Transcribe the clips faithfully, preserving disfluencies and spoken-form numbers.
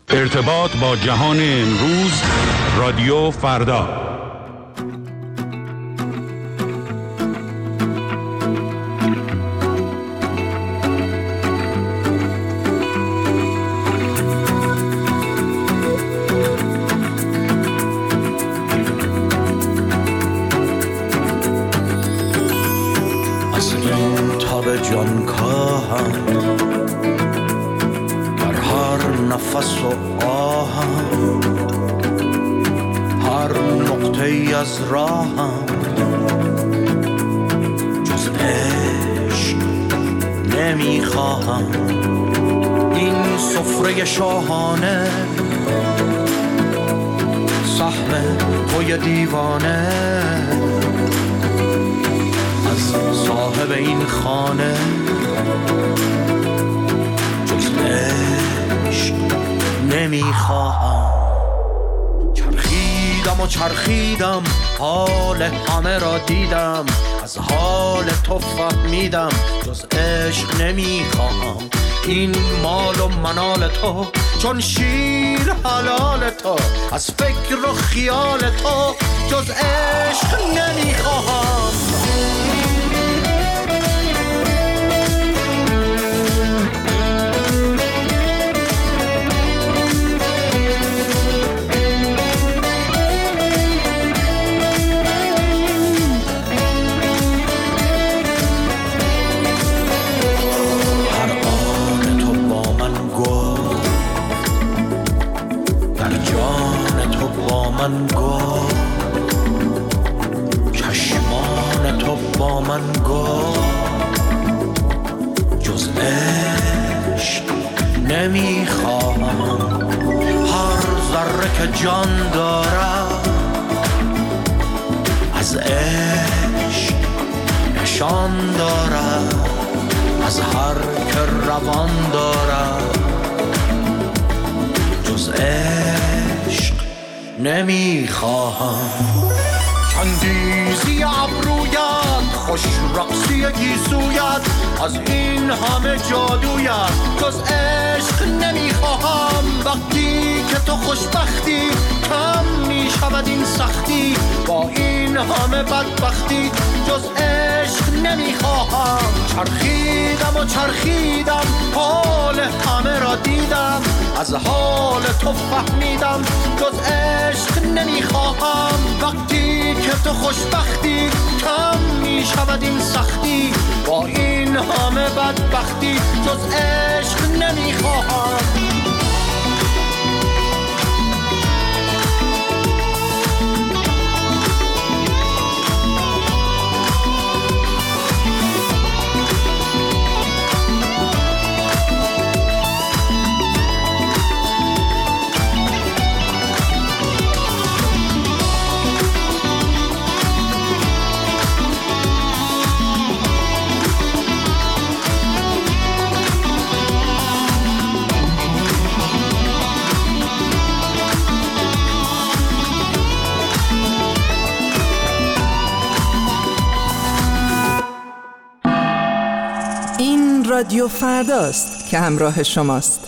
ارتباط با جهان امروز، رادیو فردا. از این تاب جان کاهم در هر نفس و آهم، هر نقطه ای از راهم جز عشق نمیخواهم. این سفره شاهانه سهم توی دیوانه، از صاحب این خانه جز عشق نمیخواهم. چرخیدم و چرخیدم، حال همه را دیدم، از حال تو فهمیدم جز عشق نمیخواهم. این مال و منال تو چون شیر حلال تو، از فکر و خیال تو جز عشق نمیخواهم. من گفت چشمان تو با من گفت جز عشق نمیخواهم. هر ذره که جان دارم از عشق نشان دارم، از هر که روان دارم جز عشق نمیخواهم. چندیزی ابرویت، خوش رقصی گیسویت، از این همه جادویت جز عشق نمیخواهم. وقتی که تو خوشبختی کم میشود این سختی، با این همه بدبختی جز عشق نمیخواهم. چرخیدم و چرخیدم، حال همه را دیدم، از حال تو فهمیدم جز عشق نمیخواهم. وقتی که تو خوشبختی کم میشود این سختی، با این همه بدبختی جز عشق نمیخواهم. رادیو فرداست که همراه شماست.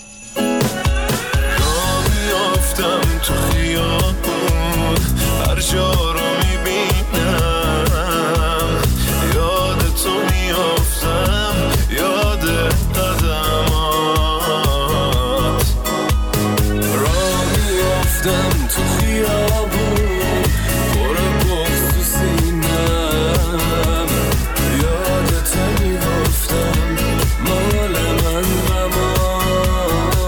راه میافتم تو خیابون، هر جا رو میبینم یاد تو میافتم، یاد قدمات. راه میافتم تو خیابون، پر بغض تو سینم، یاد تو میافتم، مال من غمات،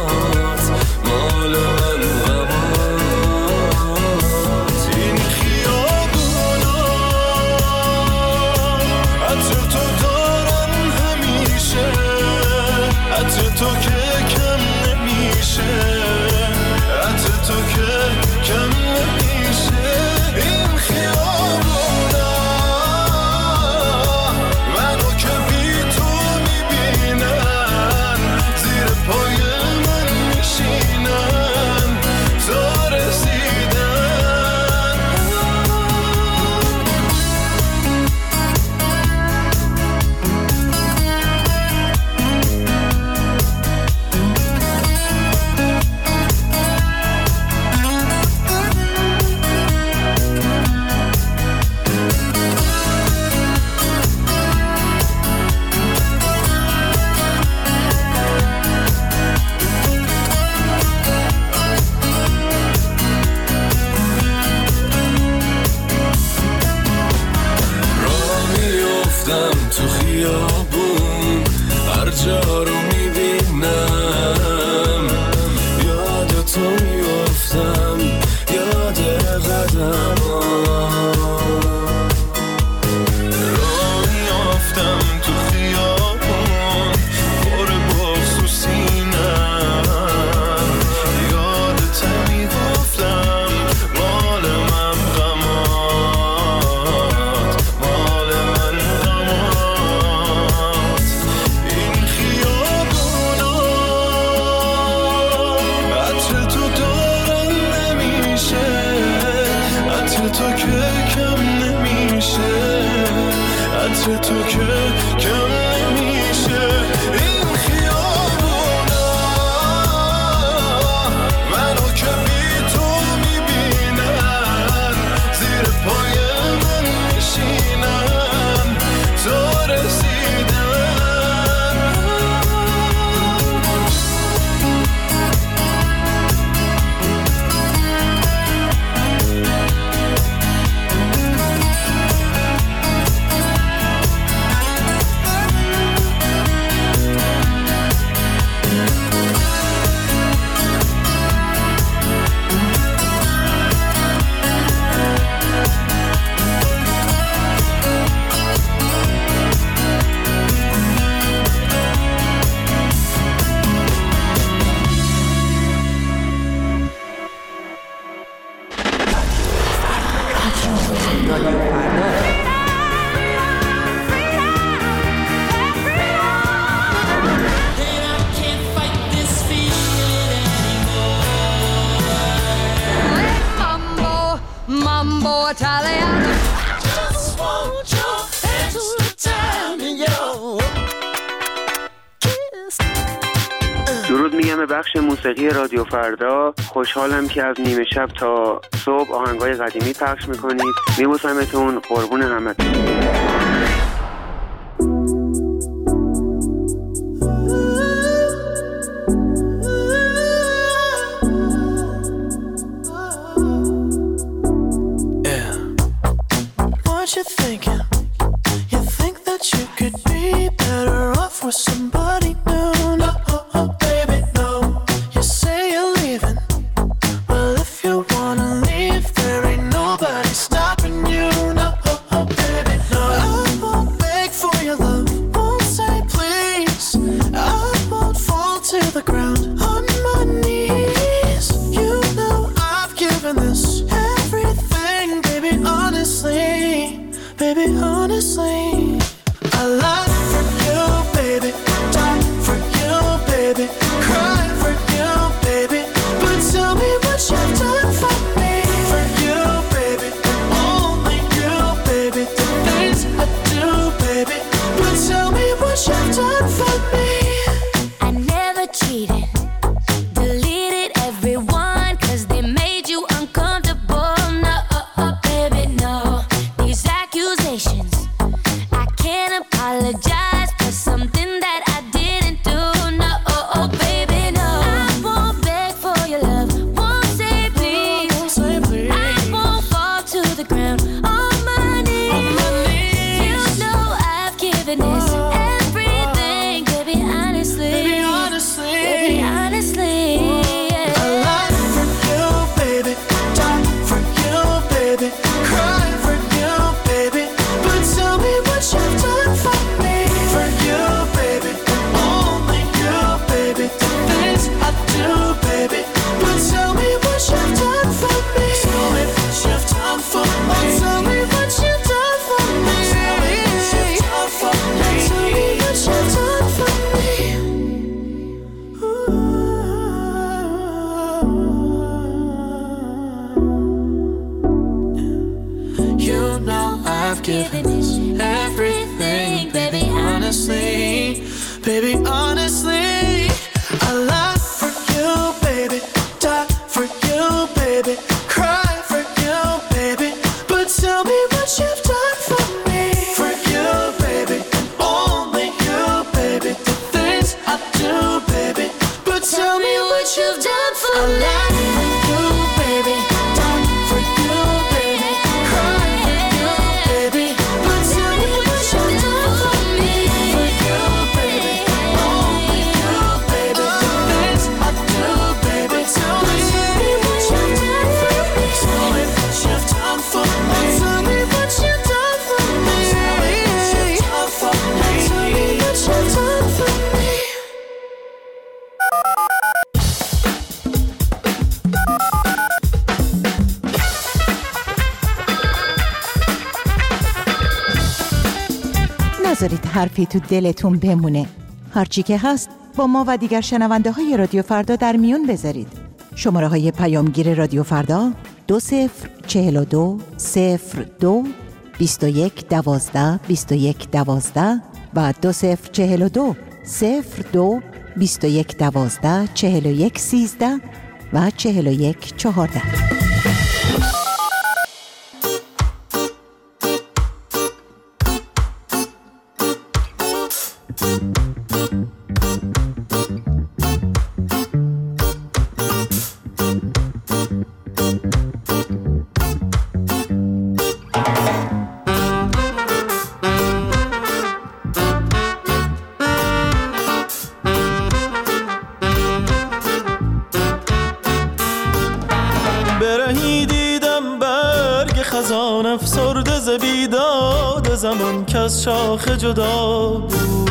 مال من غمات. این خیابون عطر تو که کم نمیشه این خیابونا منو که بی تو میبینن زیر پای من میشینن تو رسیدن درود میگم به بخش موسیقی رادیو فردا. خوشحالم که از نیمه شب تا صبح آهنگای قدیمی پخش میکنید. میبوسمتون، قربون همتون. نذارید حرفی تو دلتون بمونه. هرچی که هست با ما و دیگر شنونده های رادیو فردا در میون بذارید. شماره های پیامگیر رادیو فردا دو صفر چهل و دو صفر دو بیست و یک دوازده بیست و یک دوازده و دو صفر چهل و دو صفر دو بیست و یک دوازده چهل و یک سیزده و چهل و یک چهارده. برهی دیدم برگ خزان افسرده ز بیداد زمان که از شاخ جدا بود.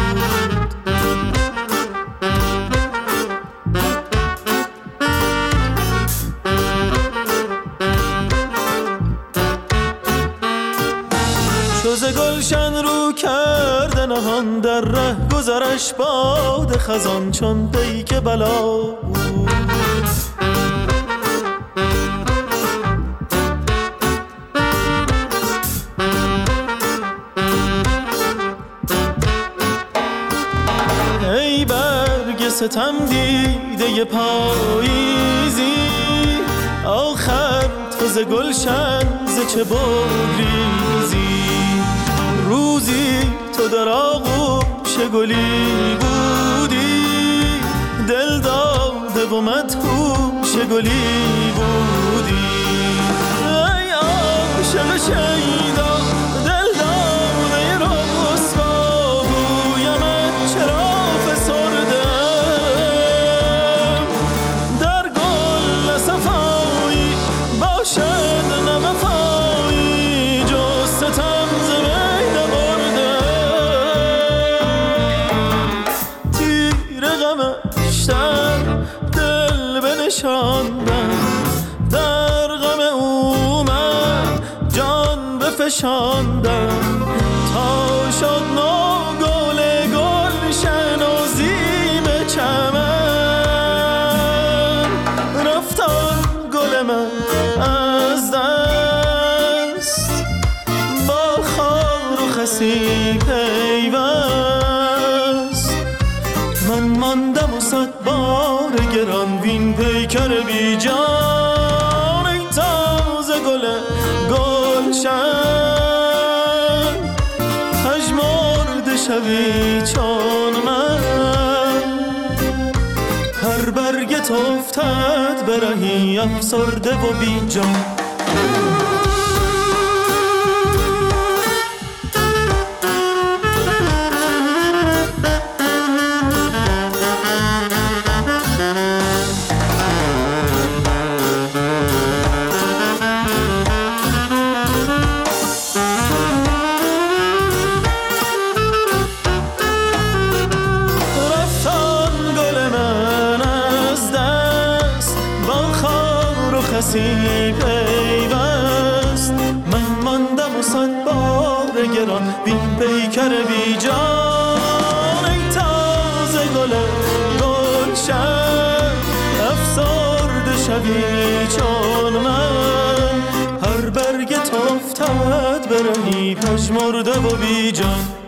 چو ز گلشن رو کرده نهان در ره گذرش باد خزان چون پیک بلا بود. ای برگ ستم دیده پاییزی آخر تو ز گلشن ز چه بگریزی. روزی تو در آغوش گلی بودی دل داده و مدهوش گلی بودی. ای عاشق شیدا دل داده رسوا گویمت چرا فسردم در گل صفایی باشد نوفایی جز ستم ز بین بردم. تیر غمش در دل بنشاندم در غم او من جان بفشاندم تا شد نو گل گلشن و زیب چمن. رفتان گل من از دست با خار و خسی پیوست. من ماندم و صد بار گران وین پیکر بی جان. ای تازه گل گلشن پژمرده شوی چون من. هر برگت افتد برهی افسرده و بی جان. پیوست من ماندم و صد بار گران بین پیکر بی جان. ای تازه گل گلشن افسرده شوی چون من. هر برگت افتد برهی پژمرده و بی جان.